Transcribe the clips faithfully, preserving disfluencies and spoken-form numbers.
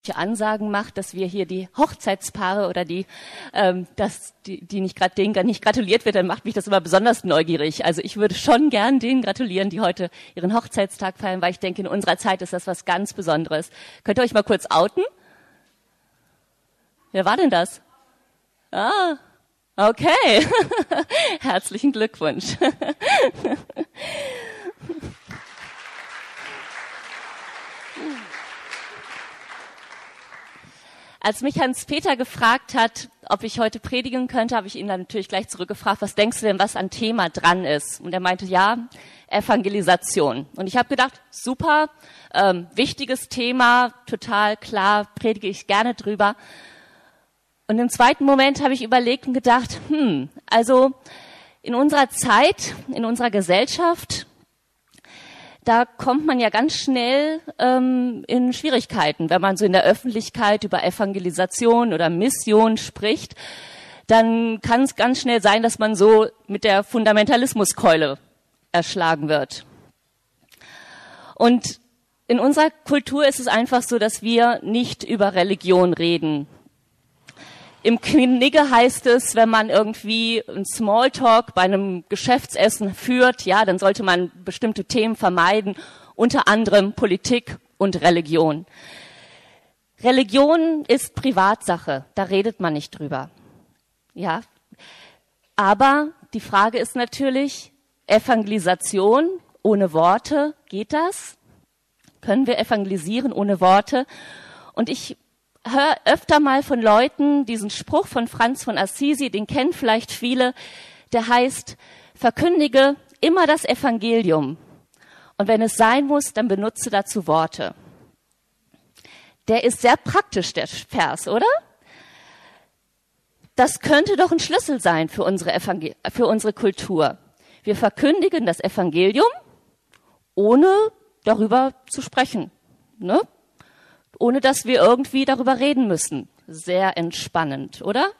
Ansagen macht, dass wir hier die Hochzeitspaare oder die, ähm, dass die, die nicht gerade denen nicht gratuliert wird, dann macht mich das immer besonders neugierig. Also ich würde schon gern denen gratulieren, die heute ihren Hochzeitstag feiern, weil ich denke, in unserer Zeit ist das was ganz Besonderes. Könnt ihr euch mal kurz outen? Wer war denn das? Ah, okay. Herzlichen Glückwunsch. Als mich Hans-Peter gefragt hat, ob ich heute predigen könnte, habe ich ihn dann natürlich gleich zurückgefragt, was denkst du denn, was an Thema dran ist? Und er meinte, ja, Evangelisation. Und ich habe gedacht, super, ähm, wichtiges Thema, total klar, predige ich gerne drüber. Und im zweiten Moment habe ich überlegt und gedacht, hm, also in unserer Zeit, in unserer Gesellschaft, da kommt man ja ganz schnell ähm, in Schwierigkeiten. Wenn man so in der Öffentlichkeit über Evangelisation oder Mission spricht, dann kann es ganz schnell sein, dass man so mit der Fundamentalismuskeule erschlagen wird. Und in unserer Kultur ist es einfach so, dass wir nicht über Religion reden. Im Knigge heißt es, wenn man irgendwie einen Smalltalk bei einem Geschäftsessen führt, ja, dann sollte man bestimmte Themen vermeiden, unter anderem Politik und Religion. Religion ist Privatsache, da redet man nicht drüber. Ja, aber die Frage ist natürlich, Evangelisation ohne Worte, geht das? Können wir evangelisieren ohne Worte? Und ich höre öfter mal von Leuten diesen Spruch von Franz von Assisi, den kennen vielleicht viele, der heißt, verkündige immer das Evangelium und wenn es sein muss, dann benutze dazu Worte. Der ist sehr praktisch, der Vers, oder? Das könnte doch ein Schlüssel sein für unsere, Evangel- für unsere Kultur. Wir verkündigen das Evangelium, ohne darüber zu sprechen, ne? Ohne dass wir irgendwie darüber reden müssen. Sehr entspannend, oder?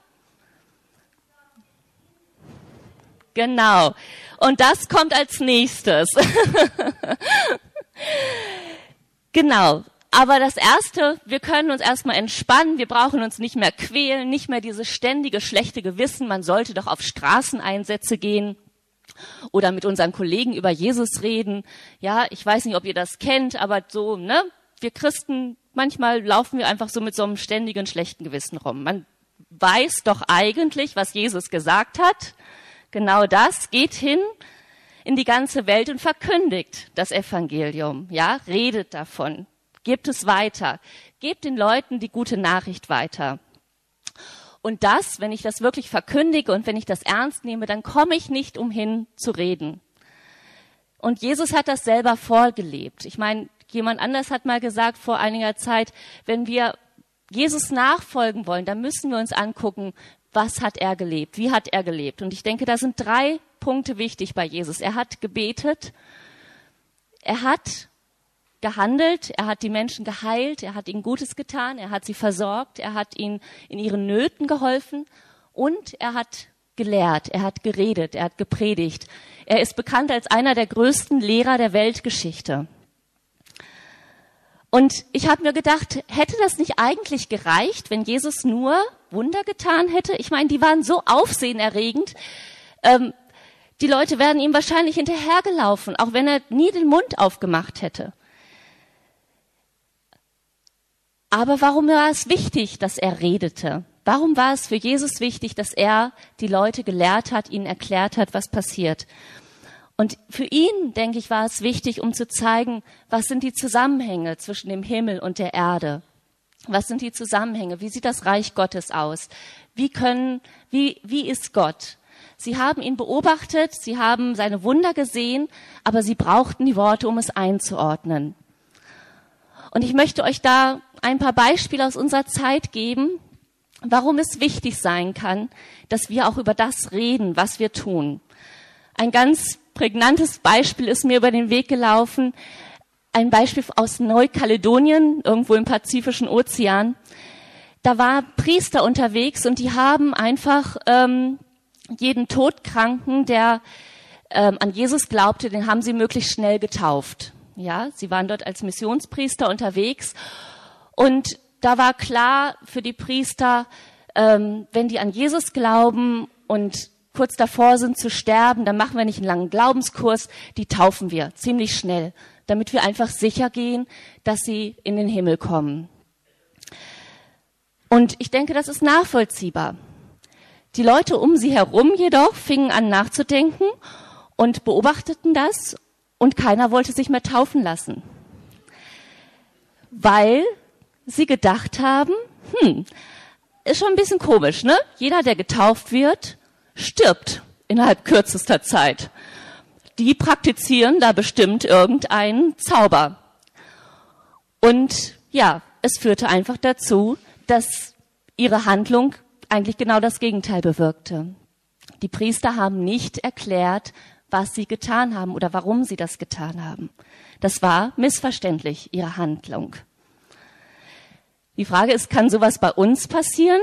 Genau. Und das kommt als nächstes. Genau. Aber das Erste, wir können uns erstmal entspannen, wir brauchen uns nicht mehr quälen, nicht mehr dieses ständige schlechte Gewissen, man sollte doch auf Straßeneinsätze gehen oder mit unseren Kollegen über Jesus reden. Ja, ich weiß nicht, ob ihr das kennt, aber so, ne? Wir Christen, manchmal laufen wir einfach so mit so einem ständigen schlechten Gewissen rum. Man weiß doch eigentlich, was Jesus gesagt hat. Genau das, geht hin in die ganze Welt und verkündigt das Evangelium. Ja, redet davon, gebt es weiter, gebt den Leuten die gute Nachricht weiter. Und das, wenn ich das wirklich verkündige und wenn ich das ernst nehme, dann komme ich nicht umhin zu reden. Und Jesus hat das selber vorgelebt. Ich meine, jemand anders hat mal gesagt vor einiger Zeit, wenn wir Jesus nachfolgen wollen, dann müssen wir uns angucken, was hat er gelebt, wie hat er gelebt. Und ich denke, da sind drei Punkte wichtig bei Jesus. Er hat gebetet, er hat gehandelt, er hat die Menschen geheilt, er hat ihnen Gutes getan, er hat sie versorgt, er hat ihnen in ihren Nöten geholfen und er hat gelehrt, er hat geredet, er hat gepredigt. Er ist bekannt als einer der größten Lehrer der Weltgeschichte. Und ich habe mir gedacht, hätte das nicht eigentlich gereicht, wenn Jesus nur Wunder getan hätte? Ich meine, die waren so aufsehenerregend. Ähm, die Leute wären ihm wahrscheinlich hinterhergelaufen, auch wenn er nie den Mund aufgemacht hätte. Aber warum war es wichtig, dass er redete? Warum war es für Jesus wichtig, dass er die Leute gelehrt hat, ihnen erklärt hat, was passiert? Und für ihn, denke ich, war es wichtig, um zu zeigen, was sind die Zusammenhänge zwischen dem Himmel und der Erde? Was sind die Zusammenhänge? Wie sieht das Reich Gottes aus? Wie können, wie, wie ist Gott? Sie haben ihn beobachtet, sie haben seine Wunder gesehen, aber sie brauchten die Worte, um es einzuordnen. Und ich möchte euch da ein paar Beispiele aus unserer Zeit geben, warum es wichtig sein kann, dass wir auch über das reden, was wir tun. Ein ganz prägnantes Beispiel ist mir über den Weg gelaufen. Ein Beispiel aus Neukaledonien, irgendwo im Pazifischen Ozean. Da war Priester unterwegs und die haben einfach ähm, jeden Todkranken, der ähm, an Jesus glaubte, den haben sie möglichst schnell getauft. Ja, sie waren dort als Missionspriester unterwegs und da war klar für die Priester, ähm, wenn die an Jesus glauben und kurz davor sind zu sterben, dann machen wir nicht einen langen Glaubenskurs, die taufen wir ziemlich schnell, damit wir einfach sicher gehen, dass sie in den Himmel kommen. Und ich denke, das ist nachvollziehbar. Die Leute um sie herum jedoch fingen an nachzudenken und beobachteten das und keiner wollte sich mehr taufen lassen. Weil sie gedacht haben, hm, ist schon ein bisschen komisch, ne? Jeder, der getauft wird, stirbt innerhalb kürzester Zeit. Die praktizieren da bestimmt irgendeinen Zauber. Und ja, es führte einfach dazu, dass ihre Handlung eigentlich genau das Gegenteil bewirkte. Die Priester haben nicht erklärt, was sie getan haben oder warum sie das getan haben. Das war missverständlich, ihre Handlung. Die Frage ist, kann sowas bei uns passieren?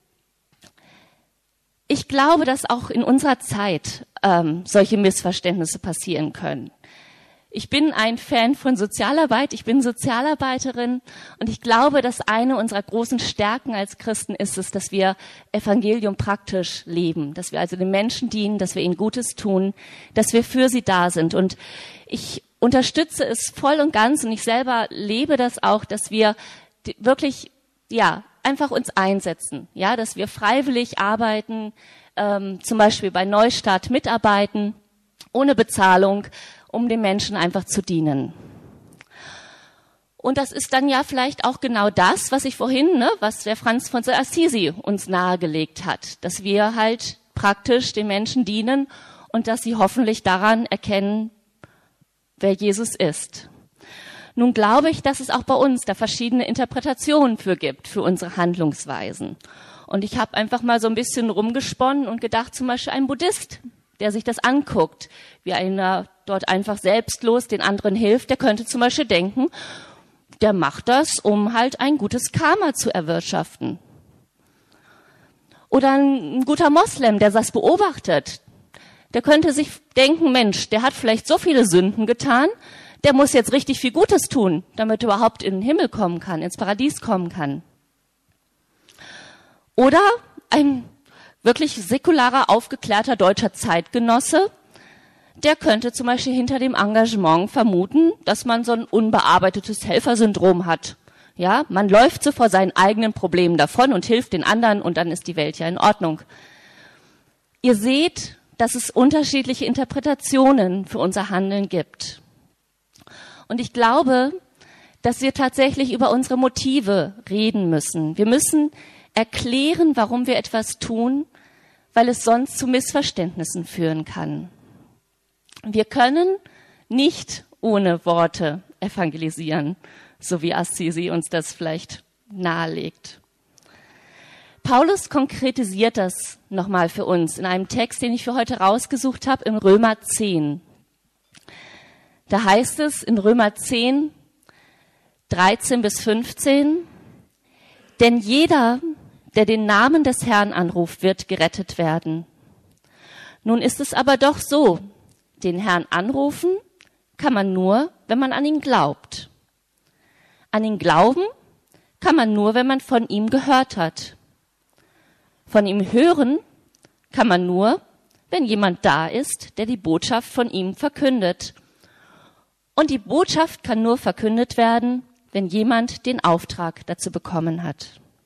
Ich glaube, dass auch in unserer Zeit ähm, solche Missverständnisse passieren können. Ich bin ein Fan von Sozialarbeit, ich bin Sozialarbeiterin und ich glaube, dass eine unserer großen Stärken als Christen ist es, dass wir Evangelium praktisch leben, dass wir also den Menschen dienen, dass wir ihnen Gutes tun, dass wir für sie da sind. Und ich unterstütze es voll und ganz und ich selber lebe das auch, dass wir wirklich, ja, einfach uns einsetzen, ja, dass wir freiwillig arbeiten, ähm, zum Beispiel bei Neustart mitarbeiten, ohne Bezahlung, um den Menschen einfach zu dienen. Und das ist dann ja vielleicht auch genau das, was ich vorhin, ne, was der Franz von Assisi uns nahegelegt hat, dass wir halt praktisch den Menschen dienen und dass sie hoffentlich daran erkennen, wer Jesus ist. Nun glaube ich, dass es auch bei uns da verschiedene Interpretationen für gibt, für unsere Handlungsweisen. Und ich habe einfach mal so ein bisschen rumgesponnen und gedacht, zum Beispiel ein Buddhist, der sich das anguckt, wie einer dort einfach selbstlos den anderen hilft, der könnte zum Beispiel denken, der macht das, um halt ein gutes Karma zu erwirtschaften. Oder ein guter Moslem, der das beobachtet, der könnte sich denken, Mensch, der hat vielleicht so viele Sünden getan, der muss jetzt richtig viel Gutes tun, damit er überhaupt in den Himmel kommen kann, ins Paradies kommen kann. Oder ein wirklich säkularer, aufgeklärter deutscher Zeitgenosse, der könnte zum Beispiel hinter dem Engagement vermuten, dass man so ein unbearbeitetes Helfersyndrom hat. Ja, man läuft so vor seinen eigenen Problemen davon und hilft den anderen und dann ist die Welt ja in Ordnung. Ihr seht, dass es unterschiedliche Interpretationen für unser Handeln gibt. Und ich glaube, dass wir tatsächlich über unsere Motive reden müssen. Wir müssen erklären, warum wir etwas tun, weil es sonst zu Missverständnissen führen kann. Wir können nicht ohne Worte evangelisieren, so wie Assisi uns das vielleicht nahelegt. Paulus konkretisiert das nochmal für uns in einem Text, den ich für heute rausgesucht habe, in Römer zehn. Da heißt es in Römer zehn, dreizehn bis fünfzehn, denn jeder, der den Namen des Herrn anruft, wird gerettet werden. Nun ist es aber doch so, den Herrn anrufen kann man nur, wenn man an ihn glaubt. An ihn glauben kann man nur, wenn man von ihm gehört hat. Von ihm hören kann man nur, wenn jemand da ist, der die Botschaft von ihm verkündet. Und die Botschaft kann nur verkündet werden, wenn jemand den Auftrag dazu bekommen hat.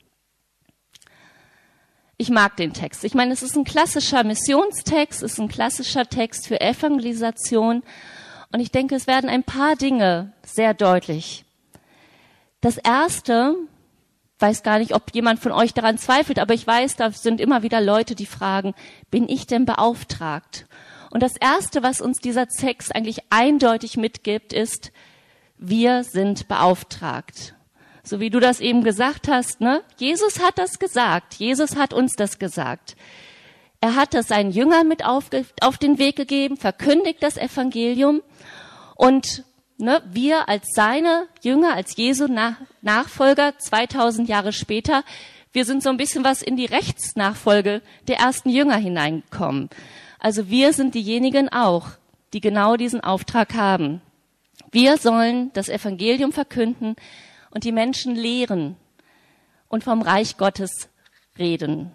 Ich mag den Text. Ich meine, es ist ein klassischer Missionstext, es ist ein klassischer Text für Evangelisation. Und ich denke, es werden ein paar Dinge sehr deutlich. Das Erste, weiß gar nicht, ob jemand von euch daran zweifelt, aber ich weiß, da sind immer wieder Leute, die fragen, bin ich denn beauftragt? Und das Erste, was uns dieser Text eigentlich eindeutig mitgibt, ist, wir sind beauftragt. So wie du das eben gesagt hast, ne? Jesus hat das gesagt. Jesus hat uns das gesagt. Er hat das seinen Jüngern mit auf, auf den Weg gegeben, verkündigt das Evangelium. Und ne, wir als seine Jünger, als Jesu Nach- Nachfolger, zweitausend Jahre später, wir sind so ein bisschen was in die Rechtsnachfolge der ersten Jünger hineingekommen. Also wir sind diejenigen auch, die genau diesen Auftrag haben. Wir sollen das Evangelium verkünden und die Menschen lehren, und vom Reich Gottes reden.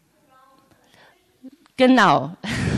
Genau.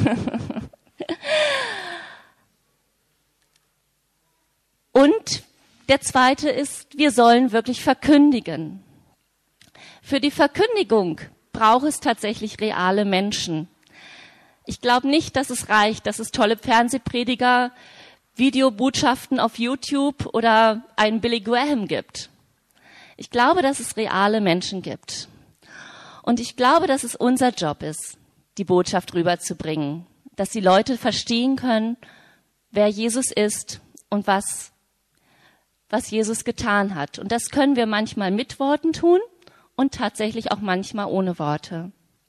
Und der zweite ist, wir sollen wirklich verkündigen. Für die Verkündigung braucht es tatsächlich reale Menschen. Ich glaube nicht, dass es reicht, dass es tolle Fernsehprediger, Videobotschaften auf YouTube oder einen Billy Graham gibt. Ich glaube, dass es reale Menschen gibt. Und ich glaube, dass es unser Job ist, die Botschaft rüberzubringen, dass die Leute verstehen können, wer Jesus ist und was, was Jesus getan hat. Und das können wir manchmal mit Worten tun und tatsächlich auch manchmal ohne Worte.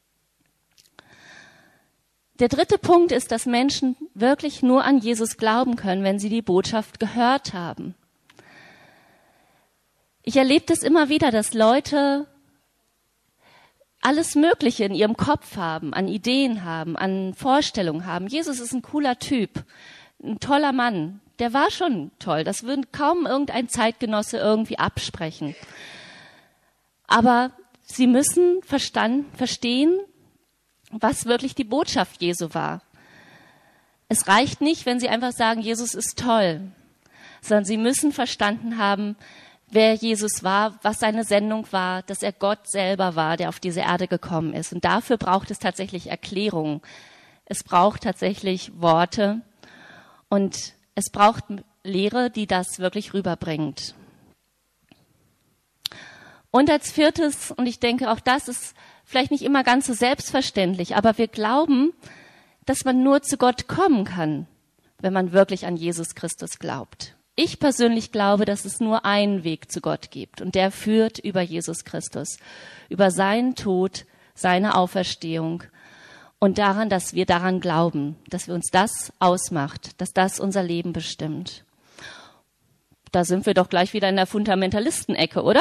Der dritte Punkt ist, dass Menschen wirklich nur an Jesus glauben können, wenn sie die Botschaft gehört haben. Ich erlebe das immer wieder, dass Leute alles Mögliche in ihrem Kopf haben, an Ideen haben, an Vorstellungen haben. Jesus ist ein cooler Typ, ein toller Mann. Der war schon toll. Das würde kaum irgendein Zeitgenosse irgendwie absprechen. Aber sie müssen verstanden, verstehen, was wirklich die Botschaft Jesu war. Es reicht nicht, wenn sie einfach sagen, Jesus ist toll, sondern sie müssen verstanden haben, wer Jesus war, was seine Sendung war, dass er Gott selber war, der auf diese Erde gekommen ist. Und dafür braucht es tatsächlich Erklärungen. Es braucht tatsächlich Worte und es braucht Lehre, die das wirklich rüberbringt. Und als viertes, und ich denke, auch das ist vielleicht nicht immer ganz so selbstverständlich, aber wir glauben, dass man nur zu Gott kommen kann, wenn man wirklich an Jesus Christus glaubt. Ich persönlich glaube, dass es nur einen Weg zu Gott gibt und der führt über Jesus Christus, über seinen Tod, seine Auferstehung und daran, dass wir daran glauben, dass wir uns das ausmacht, dass das unser Leben bestimmt. Da sind wir doch gleich wieder in der Fundamentalistenecke, oder?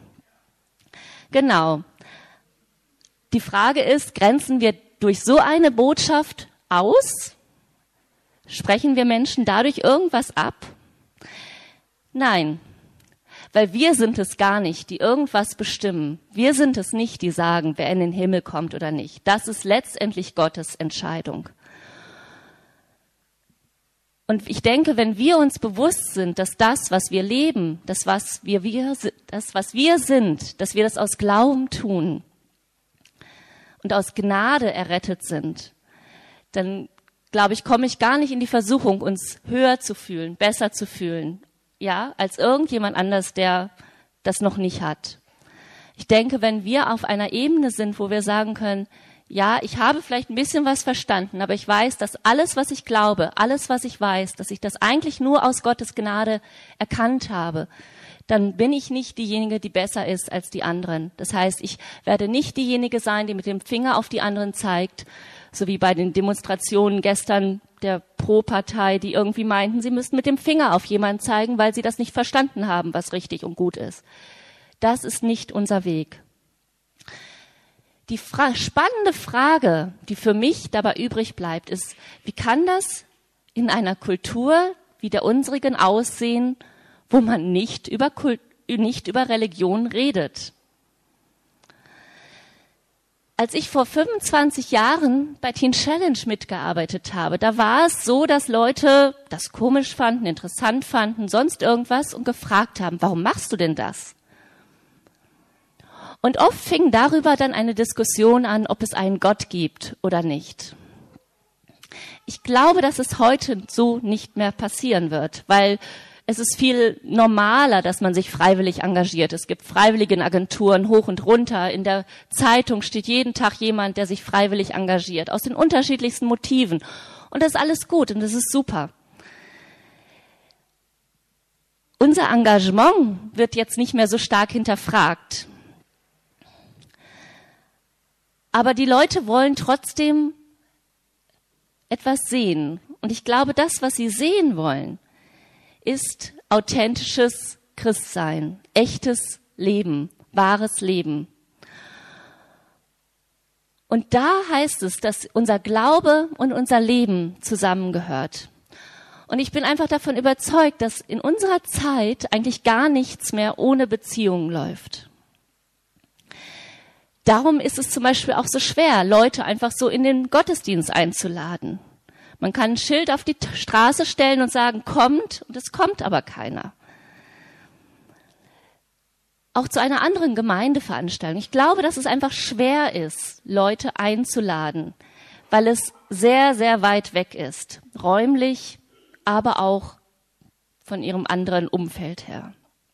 Genau. Die Frage ist, grenzen wir durch so eine Botschaft aus? Sprechen wir Menschen dadurch irgendwas ab? Nein, weil wir sind es gar nicht, die irgendwas bestimmen. Wir sind es nicht, die sagen, wer in den Himmel kommt oder nicht. Das ist letztendlich Gottes Entscheidung. Und ich denke, wenn wir uns bewusst sind, dass das, was wir leben, das, was wir, wir, das, was wir sind, dass wir das aus Glauben tun und aus Gnade errettet sind, dann, glaube ich, komme ich gar nicht in die Versuchung, uns höher zu fühlen, besser zu fühlen, ja, als irgendjemand anders, der das noch nicht hat. Ich denke, wenn wir auf einer Ebene sind, wo wir sagen können, ja, ich habe vielleicht ein bisschen was verstanden, aber ich weiß, dass alles, was ich glaube, alles, was ich weiß, dass ich das eigentlich nur aus Gottes Gnade erkannt habe, dann bin ich nicht diejenige, die besser ist als die anderen. Das heißt, ich werde nicht diejenige sein, die mit dem Finger auf die anderen zeigt, so wie bei den Demonstrationen gestern der Pro-Partei, die irgendwie meinten, sie müssten mit dem Finger auf jemanden zeigen, weil sie das nicht verstanden haben, was richtig und gut ist. Das ist nicht unser Weg. Die fra- spannende Frage, die für mich dabei übrig bleibt, ist, wie kann das in einer Kultur wie der unsrigen aussehen, wo man nicht über, Kult- nicht über Religion redet? Als ich vor fünfundzwanzig Jahren bei Teen Challenge mitgearbeitet habe, da war es so, dass Leute das komisch fanden, interessant fanden, sonst irgendwas und gefragt haben, warum machst du denn das? Und oft fing darüber dann eine Diskussion an, ob es einen Gott gibt oder nicht. Ich glaube, dass es heute so nicht mehr passieren wird, weil es ist viel normaler, dass man sich freiwillig engagiert. Es gibt Freiwilligenagenturen hoch und runter. In der Zeitung steht jeden Tag jemand, der sich freiwillig engagiert, aus den unterschiedlichsten Motiven. Und das ist alles gut und das ist super. Unser Engagement wird jetzt nicht mehr so stark hinterfragt. Aber die Leute wollen trotzdem etwas sehen. Und ich glaube, das, was sie sehen wollen, ist authentisches Christsein, echtes Leben, wahres Leben. Und da heißt es, dass unser Glaube und unser Leben zusammengehört. Und ich bin einfach davon überzeugt, dass in unserer Zeit eigentlich gar nichts mehr ohne Beziehung läuft. Darum ist es zum Beispiel auch so schwer, Leute einfach so in den Gottesdienst einzuladen. Man kann ein Schild auf die Straße stellen und sagen, kommt, und es kommt aber keiner. Auch zu einer anderen Gemeindeveranstaltung. Ich glaube, dass es einfach schwer ist, Leute einzuladen, weil es sehr, sehr weit weg ist. Räumlich, aber auch von ihrem anderen Umfeld her.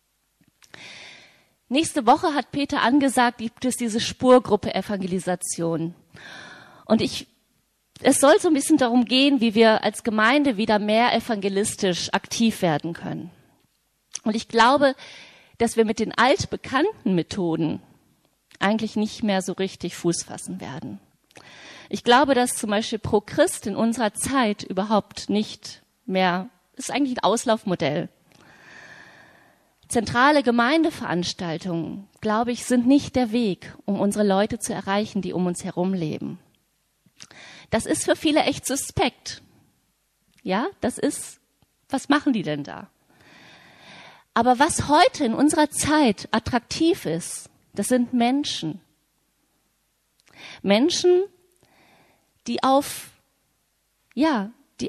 Nächste Woche hat Peter angesagt, gibt es diese Spurgruppe Evangelisation. Und ich, es soll so ein bisschen darum gehen, wie wir als Gemeinde wieder mehr evangelistisch aktiv werden können. Und ich glaube, dass wir mit den altbekannten Methoden eigentlich nicht mehr so richtig Fuß fassen werden. Ich glaube, dass zum Beispiel Pro Christ in unserer Zeit überhaupt nicht mehr, ist eigentlich ein Auslaufmodell. Zentrale Gemeindeveranstaltungen, glaube ich, sind nicht der Weg, um unsere Leute zu erreichen, die um uns herum leben. Das ist für viele echt suspekt. Ja, das ist, was machen die denn da? Aber was heute in unserer Zeit attraktiv ist, das sind Menschen. Menschen, die auf, ja, die,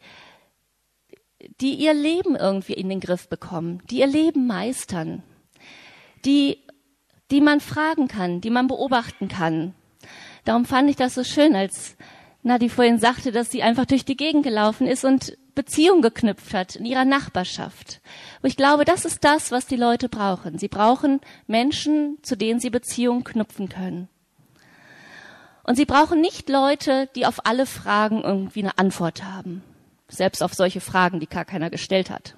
die ihr Leben irgendwie in den Griff bekommen, die ihr Leben meistern, die, die man fragen kann, die man beobachten kann. Darum fand ich das so schön, als Nadi vorhin sagte, dass sie einfach durch die Gegend gelaufen ist und Beziehung geknüpft hat in ihrer Nachbarschaft. Und ich glaube, das ist das, was die Leute brauchen. Sie brauchen Menschen, zu denen sie Beziehungen knüpfen können. Und sie brauchen nicht Leute, die auf alle Fragen irgendwie eine Antwort haben. Selbst auf solche Fragen, die gar keiner gestellt hat.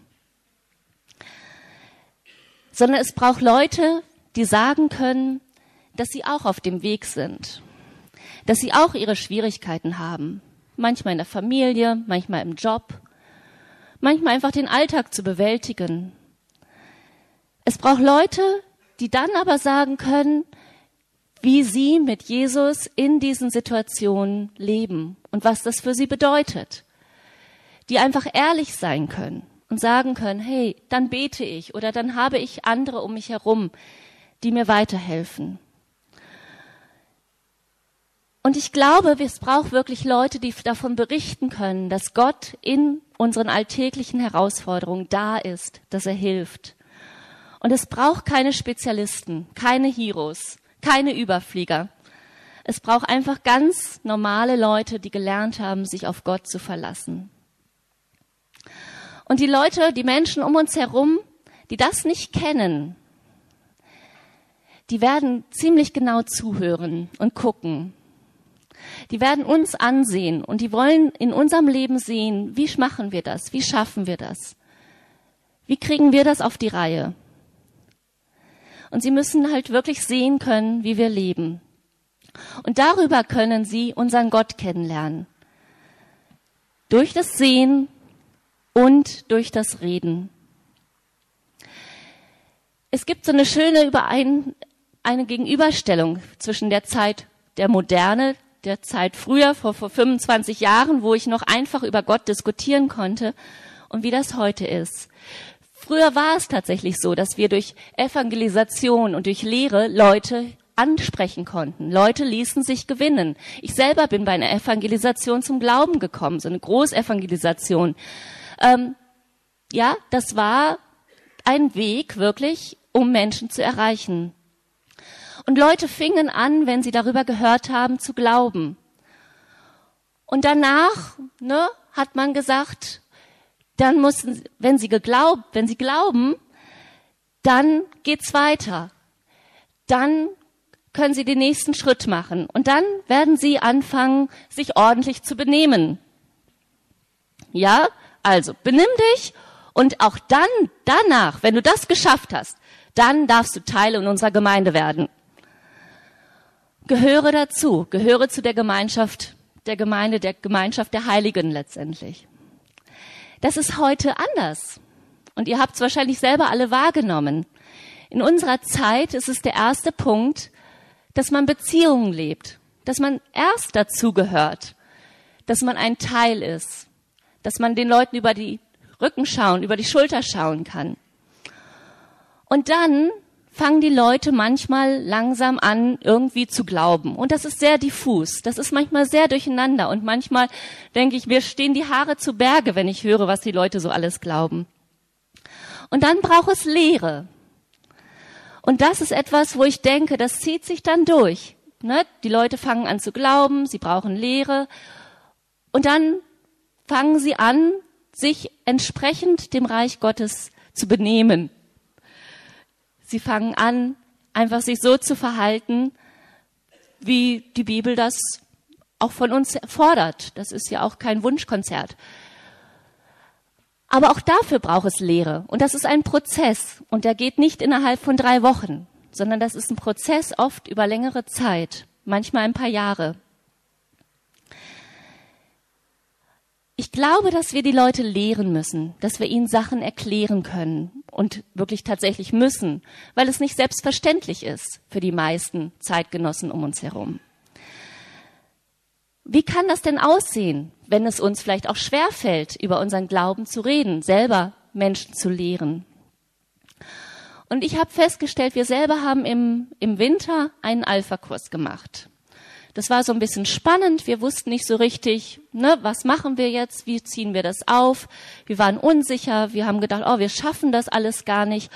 Sondern es braucht Leute, die sagen können, dass sie auch auf dem Weg sind. Dass sie auch ihre Schwierigkeiten haben. Manchmal in der Familie, manchmal im Job. Manchmal einfach den Alltag zu bewältigen. Es braucht Leute, die dann aber sagen können, wie sie mit Jesus in diesen Situationen leben und was das für sie bedeutet. Die einfach ehrlich sein können und sagen können, hey, dann bete ich oder dann habe ich andere um mich herum, die mir weiterhelfen. Und ich glaube, es braucht wirklich Leute, die davon berichten können, dass Gott in unseren alltäglichen Herausforderungen da ist, dass er hilft. Und es braucht keine Spezialisten, keine Heroes, keine Überflieger. Es braucht einfach ganz normale Leute, die gelernt haben, sich auf Gott zu verlassen. Und die Leute, die Menschen um uns herum, die das nicht kennen, die werden ziemlich genau zuhören und gucken. Die werden uns ansehen und die wollen in unserem Leben sehen, wie machen wir das, wie schaffen wir das, wie kriegen wir das auf die Reihe. Und sie müssen halt wirklich sehen können, wie wir leben. Und darüber können sie unseren Gott kennenlernen. Durch das Sehen und durch das Reden. Es gibt so eine schöne Überein, eine Gegenüberstellung zwischen der Zeit der Moderne, der Zeit früher, vor, vor fünfundzwanzig Jahren, wo ich noch einfach über Gott diskutieren konnte und wie das heute ist. Früher war es tatsächlich so, dass wir durch Evangelisation und durch Lehre Leute ansprechen konnten. Leute ließen sich gewinnen. Ich selber bin bei einer Evangelisation zum Glauben gekommen, so eine Großevangelisation. Ähm, ja, das war ein Weg wirklich, um Menschen zu erreichen. Und Leute fingen an, wenn sie darüber gehört haben, zu glauben. Und danach, ne, hat man gesagt, dann mussten, wenn sie geglaubt, wenn sie glauben, dann geht's weiter. Dann können sie den nächsten Schritt machen. Und dann werden sie anfangen, sich ordentlich zu benehmen. Ja, also benimm dich und auch dann, danach, wenn du das geschafft hast, dann darfst du Teil in unserer Gemeinde werden. Gehöre dazu, gehöre zu der Gemeinschaft, der Gemeinde, der Gemeinschaft der Heiligen letztendlich. Das ist heute anders. Und ihr habt es wahrscheinlich selber alle wahrgenommen. In unserer Zeit ist es der erste Punkt, dass man Beziehungen lebt, dass man erst dazugehört, dass man ein Teil ist, dass man den Leuten über die Rücken schauen, über die Schulter schauen kann. Und dann fangen die Leute manchmal langsam an, irgendwie zu glauben. Und das ist sehr diffus. Das ist manchmal sehr durcheinander. Und manchmal denke ich, mir stehen die Haare zu Berge, wenn ich höre, was die Leute so alles glauben. Und dann braucht es Lehre. Und das ist etwas, wo ich denke, das zieht sich dann durch. Ne? Die Leute fangen an zu glauben, sie brauchen Lehre. Und dann fangen sie an, sich entsprechend dem Reich Gottes zu benehmen. Sie fangen an, einfach sich so zu verhalten, wie die Bibel das auch von uns fordert. Das ist ja auch kein Wunschkonzert. Aber auch dafür braucht es Lehre. Und das ist ein Prozess. Und der geht nicht innerhalb von drei Wochen, sondern das ist ein Prozess oft über längere Zeit, manchmal ein paar Jahre. Ich glaube, dass wir die Leute lehren müssen, dass wir ihnen Sachen erklären können und wirklich tatsächlich müssen, weil es nicht selbstverständlich ist für die meisten Zeitgenossen um uns herum. Wie kann das denn aussehen, wenn es uns vielleicht auch schwerfällt, über unseren Glauben zu reden, selber Menschen zu lehren? Und ich habe festgestellt, wir selber haben im, im Winter einen Alpha-Kurs gemacht. Das war so ein bisschen spannend. Wir wussten nicht so richtig, ne, was machen wir jetzt, wie ziehen wir das auf. Wir waren unsicher. Wir haben gedacht, oh, wir schaffen das alles gar nicht.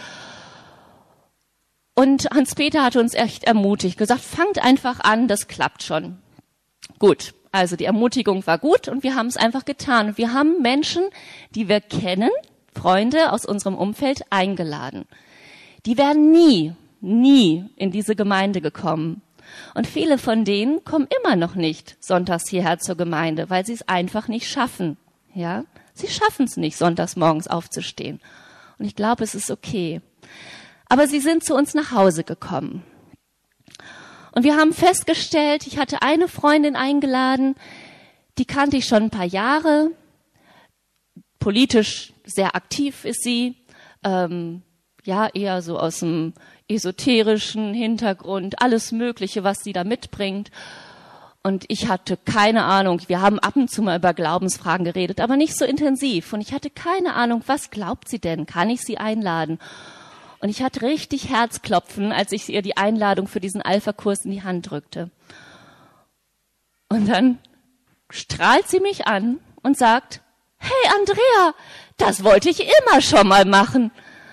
Und Hans-Peter hat uns echt ermutigt, gesagt, fangt einfach an, das klappt schon. Gut, also die Ermutigung war gut und wir haben es einfach getan. Wir haben Menschen, die wir kennen, Freunde aus unserem Umfeld, eingeladen. Die wären nie, nie in diese Gemeinde gekommen. Und viele von denen kommen immer noch nicht sonntags hierher zur Gemeinde, weil sie es einfach nicht schaffen. Ja, sie schaffen es nicht, sonntags morgens aufzustehen. Und ich glaube, es ist okay. Aber sie sind zu uns nach Hause gekommen. Und wir haben festgestellt, ich hatte eine Freundin eingeladen, die kannte ich schon ein paar Jahre. Politisch sehr aktiv ist sie. Ähm, ja, eher so aus dem esoterischen Hintergrund, alles Mögliche, was sie da mitbringt. Und ich hatte keine Ahnung, wir haben ab und zu mal über Glaubensfragen geredet, aber nicht so intensiv. Und ich hatte keine Ahnung, was glaubt sie denn? Kann ich sie einladen? Und ich hatte richtig Herzklopfen, als ich ihr die Einladung für diesen Alpha-Kurs in die Hand drückte. Und dann strahlt sie mich an und sagt, hey Andrea, das wollte ich immer schon mal machen.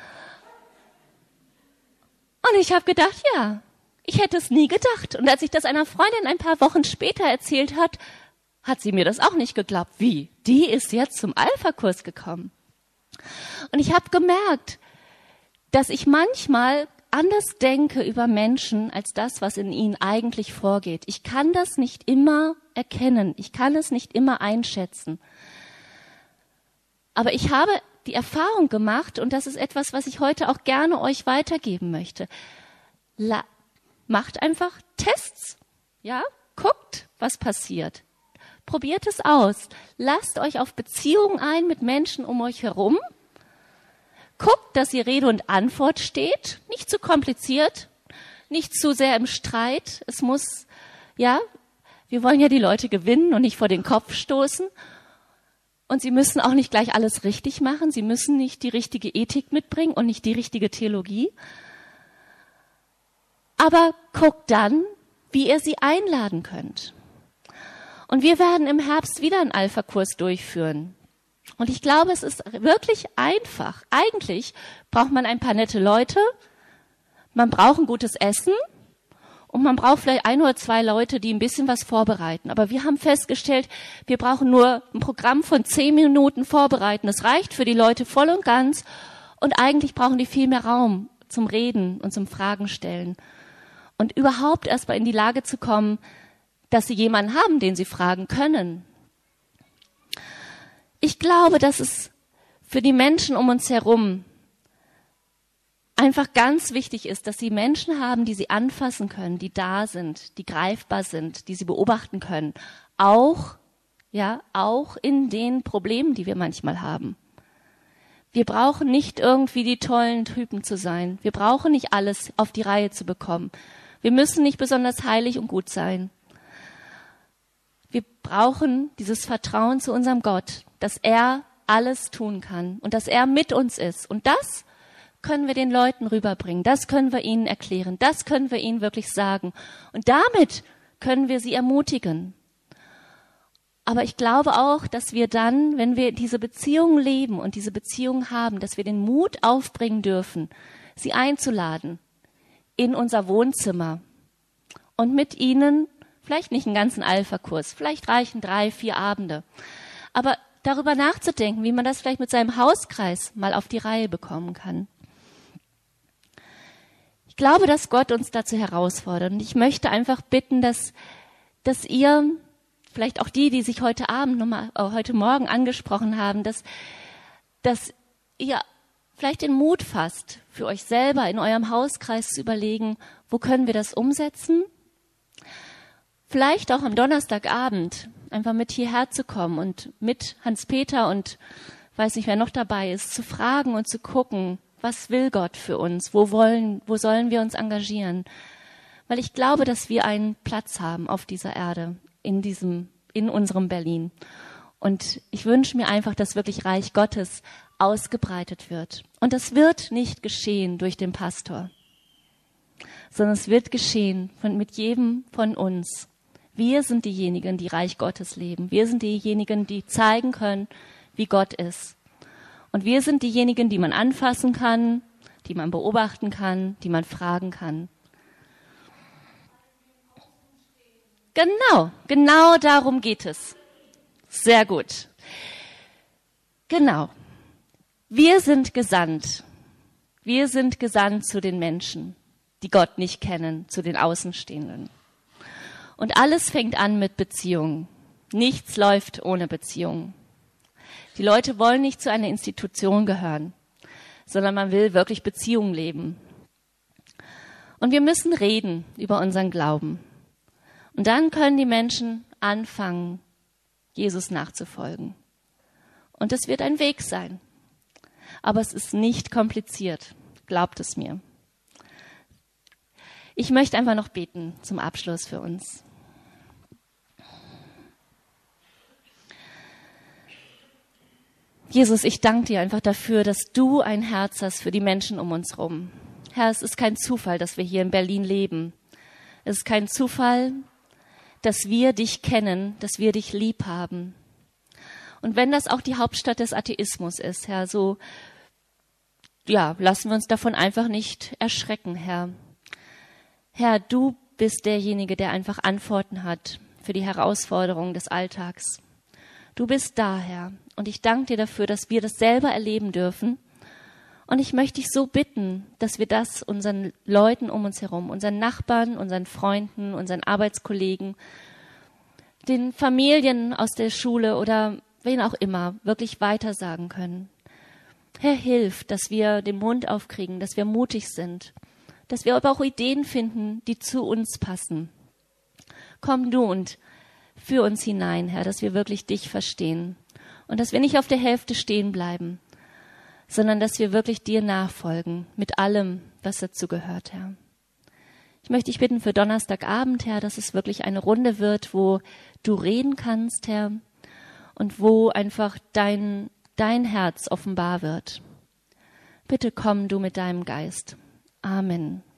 Und ich habe gedacht, ja, ich hätte es nie gedacht. Und als ich das einer Freundin ein paar Wochen später erzählt hat, hat sie mir das auch nicht geglaubt. Wie? Die ist jetzt zum Alpha-Kurs gekommen. Und ich habe gemerkt, dass ich manchmal anders denke über Menschen als das, was in ihnen eigentlich vorgeht. Ich kann das nicht immer erkennen. Ich kann es nicht immer einschätzen. Aber ich habe die Erfahrung gemacht, und das ist etwas, was ich heute auch gerne euch weitergeben möchte. La- macht einfach Tests, ja? Guckt, was passiert. Probiert es aus. Lasst euch auf Beziehungen ein mit Menschen um euch herum. Guckt, dass ihr Rede und Antwort steht. Nicht zu kompliziert, nicht zu sehr im Streit. Es muss, ja, wir wollen ja die Leute gewinnen und nicht vor den Kopf stoßen. Und sie müssen auch nicht gleich alles richtig machen. Sie müssen nicht die richtige Ethik mitbringen und nicht die richtige Theologie. Aber guckt dann, wie ihr sie einladen könnt. Und wir werden im Herbst wieder einen Alpha-Kurs durchführen. Und ich glaube, es ist wirklich einfach. Eigentlich braucht man ein paar nette Leute, man braucht ein gutes Essen und man braucht vielleicht ein oder zwei Leute, die ein bisschen was vorbereiten. Aber wir haben festgestellt, wir brauchen nur ein Programm von zehn Minuten vorbereiten. Das reicht für die Leute voll und ganz. Und eigentlich brauchen die viel mehr Raum zum Reden und zum Fragen stellen. Und überhaupt erst mal in die Lage zu kommen, dass sie jemanden haben, den sie fragen können. Ich glaube, dass es für die Menschen um uns herum einfach ganz wichtig ist, dass sie Menschen haben, die sie anfassen können, die da sind, die greifbar sind, die sie beobachten können. Auch, ja, auch in den Problemen, die wir manchmal haben. Wir brauchen nicht irgendwie die tollen Typen zu sein. Wir brauchen nicht alles auf die Reihe zu bekommen. Wir müssen nicht besonders heilig und gut sein. Wir brauchen dieses Vertrauen zu unserem Gott, dass er alles tun kann und dass er mit uns ist. Und das können wir den Leuten rüberbringen, das können wir ihnen erklären, das können wir ihnen wirklich sagen. Und damit können wir sie ermutigen. Aber ich glaube auch, dass wir dann, wenn wir diese Beziehung leben und diese Beziehung haben, dass wir den Mut aufbringen dürfen, sie einzuladen in unser Wohnzimmer und mit ihnen, vielleicht nicht einen ganzen Alpha-Kurs, vielleicht reichen drei, vier Abende, aber darüber nachzudenken, wie man das vielleicht mit seinem Hauskreis mal auf die Reihe bekommen kann. Ich glaube, dass Gott uns dazu herausfordert und ich möchte einfach bitten, dass, dass ihr, vielleicht auch die, die sich heute Abend, nochmal, äh, heute Morgen angesprochen haben, dass, dass ihr vielleicht den Mut fasst, für euch selber in eurem Hauskreis zu überlegen, wo können wir das umsetzen? Vielleicht auch am Donnerstagabend einfach mit hierher zu kommen und mit Hans-Peter und weiß nicht, wer noch dabei ist, zu fragen und zu gucken, was will Gott für uns? Wo wollen, wo sollen wir uns engagieren? Weil ich glaube, dass wir einen Platz haben auf dieser Erde, in diesem, in unserem Berlin. Und ich wünsche mir einfach, dass wirklich Reich Gottes ausgebreitet wird. Und das wird nicht geschehen durch den Pastor, sondern es wird geschehen von, mit jedem von uns. Wir sind diejenigen, die Reich Gottes leben. Wir sind diejenigen, die zeigen können, wie Gott ist. Und wir sind diejenigen, die man anfassen kann, die man beobachten kann, die man fragen kann. Genau, genau darum geht es. Sehr gut. Genau. Wir sind gesandt. Wir sind gesandt zu den Menschen, die Gott nicht kennen, zu den Außenstehenden. Und alles fängt an mit Beziehungen. Nichts läuft ohne Beziehungen. Die Leute wollen nicht zu einer Institution gehören, sondern man will wirklich Beziehungen leben. Und wir müssen reden über unseren Glauben. Und dann können die Menschen anfangen, Jesus nachzufolgen. Und es wird ein Weg sein. Aber es ist nicht kompliziert. Glaubt es mir. Ich möchte einfach noch beten zum Abschluss für uns. Jesus, ich danke dir einfach dafür, dass du ein Herz hast für die Menschen um uns herum. Herr, es ist kein Zufall, dass wir hier in Berlin leben. Es ist kein Zufall, dass wir dich kennen, dass wir dich lieb haben. Und wenn das auch die Hauptstadt des Atheismus ist, Herr, so, ja, lassen wir uns davon einfach nicht erschrecken, Herr. Herr, du bist derjenige, der einfach Antworten hat für die Herausforderungen des Alltags. Du bist da, Herr. Und ich danke dir dafür, dass wir das selber erleben dürfen. Und ich möchte dich so bitten, dass wir das unseren Leuten um uns herum, unseren Nachbarn, unseren Freunden, unseren Arbeitskollegen, den Familien aus der Schule oder wen auch immer wirklich weitersagen können. Herr, hilf, dass wir den Mund aufkriegen, dass wir mutig sind, dass wir aber auch Ideen finden, die zu uns passen. Komm du und führ uns hinein, Herr, dass wir wirklich dich verstehen und dass wir nicht auf der Hälfte stehen bleiben, sondern dass wir wirklich dir nachfolgen mit allem, was dazu gehört, Herr. Ich möchte dich bitten für Donnerstagabend, Herr, dass es wirklich eine Runde wird, wo du reden kannst, Herr, und wo einfach dein, dein Herz offenbar wird. Bitte komm du mit deinem Geist. Amen.